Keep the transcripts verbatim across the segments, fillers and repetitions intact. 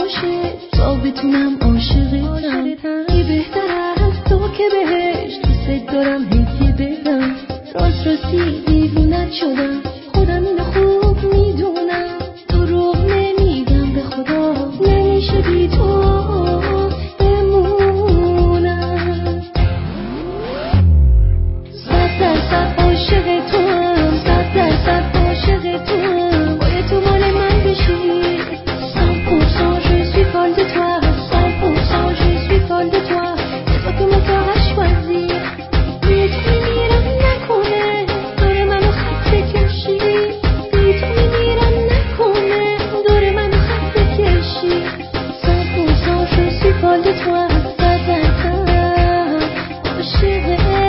باشه تا بتونم عاشقتم. یه بهتر از تو که بهش دوست دارم هدیه بدم. راست راستی دیوونت شدم، خودم اینو خوب میدونم. دروغ نمیگم به خدا، نمیشه بی تو بمونم. صد درصد عاشق توام، صد درصد عاشق توام. باید تو مال من بشی. cent pour cent je suis folle de toi, cent pour cent je suis folle de toi. C'est toi que mon cœur a choisi. بی تو میمیرم نکنه دور منو خط بکشی. بی تو میمیرم نکنه دور منو خط بکشی. cent pour cent je suis folle de toi, صد درصد عاشق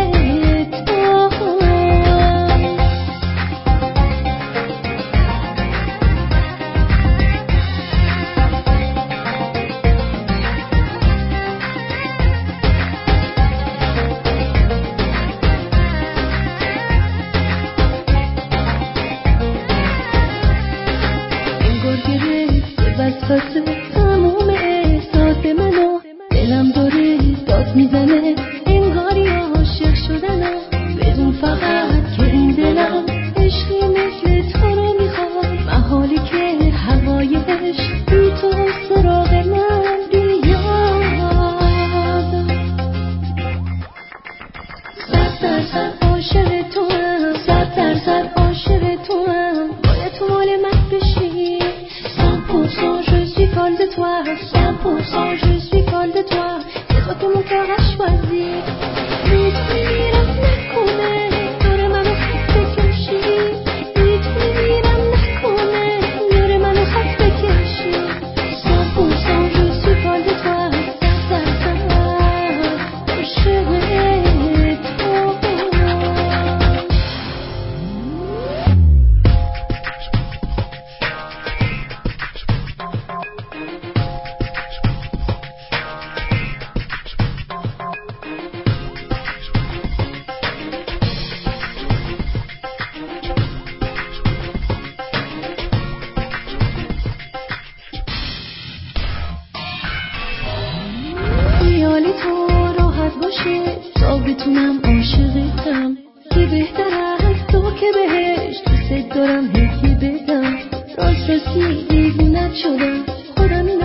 وسوسه تموم احساس منو دلم داره داد میزنه، انگاری عاشق شدنم بدون فقط که این دلم عشقی مثل تو رو میخواد. محالی که هوای عشق بی تو سراغ من بیاد. صد درصد عاشق توام، صد درصد عاشق توام. باید تو مال من بشی. cent pour cent je suis folle de toi, cent pour cent je suis folle de toi. C'est toi que mon cœur a choisi. بی تو میمیرم نکنه دور منو خط بکشی. بی تو میمیرم نکنه دور منو خط بکشی. cent pour cent je suis folle de toi, صد درصد عاشق تو. خیالی تو راحت باشه تا بتونم عاشقتم. یه بهتر از تو که بهش دوست دارم هدیه بدم. راست راستی دیوونت شدم، خودم